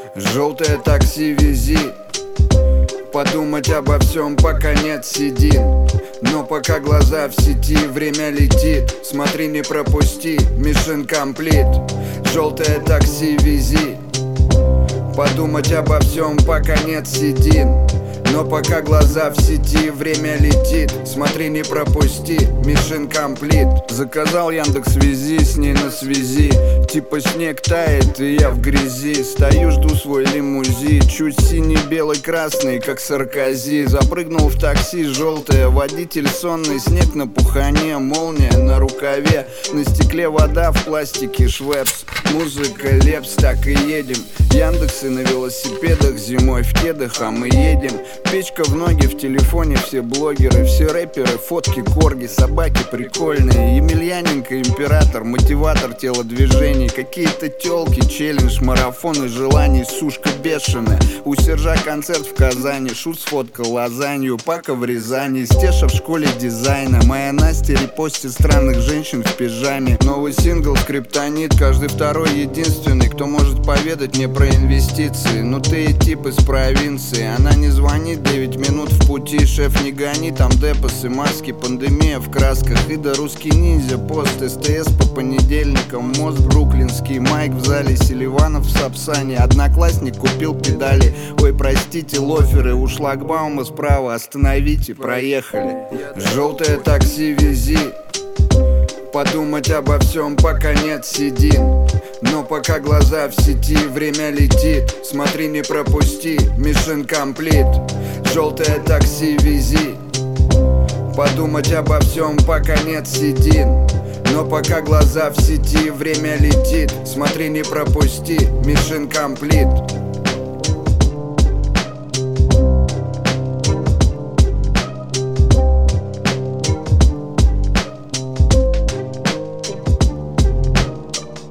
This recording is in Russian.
Желтое такси вези, подумать обо всем, пока нет седин. Но пока глаза в сети, время летит. Смотри, не пропусти, mission complete. Желтое такси вези, подумать обо всем, пока нет седин. Но пока глаза в сети, время летит. Смотри, не пропусти, mission complete. Заказал Яндекс.Вези, с ней на связи. Типа снег тает, и я в грязи. Стою, жду свой лимузин. Чуть синий, белый, красный, как Саркози. Запрыгнул в такси, желтое, водитель сонный. Снег на пухане, молния на рукаве. На стекле вода, в пластике швепс. Музыка, лепс, так и едем. Яндексы на велосипедах, зимой в кедах, а мы едем. Печка в ноги, в телефоне все блогеры, все рэперы, фотки, корги, собаки прикольные. Емельяненко, император, мотиватор телодвижений. Какие-то тёлки, челлендж, марафоны желаний, сушка бешеная. У Сержа концерт в Казани, Шут сфоткал лазанью, Пака в Рязани, Стеша в школе дизайна. Моя Настя репостит странных женщин в пижаме. Новый сингл «Скриптонит», каждый второй единственный, кто может поведать мне про инвестиции. Ну ты и тип из провинции, она не звонит 9 минут в пути, шеф не гони, там депосы, маски, пандемия в красках. Ида, русский ниндзя, пост, СТС по понедельникам, мост бруклинский, Майк в зале, Селиванов в Сапсане. Одноклассник купил педали, ой, простите, лоферы, у шлагбаума справа, остановите, проехали. Желтое такси вези, подумать обо всем, пока нет седин. Но пока глаза в сети, время летит. Смотри, не пропусти, mission complete. Желтое такси вези, подумать обо всем, пока нет седин. Но пока глаза в сети, время летит. Смотри, не пропусти, mission complete.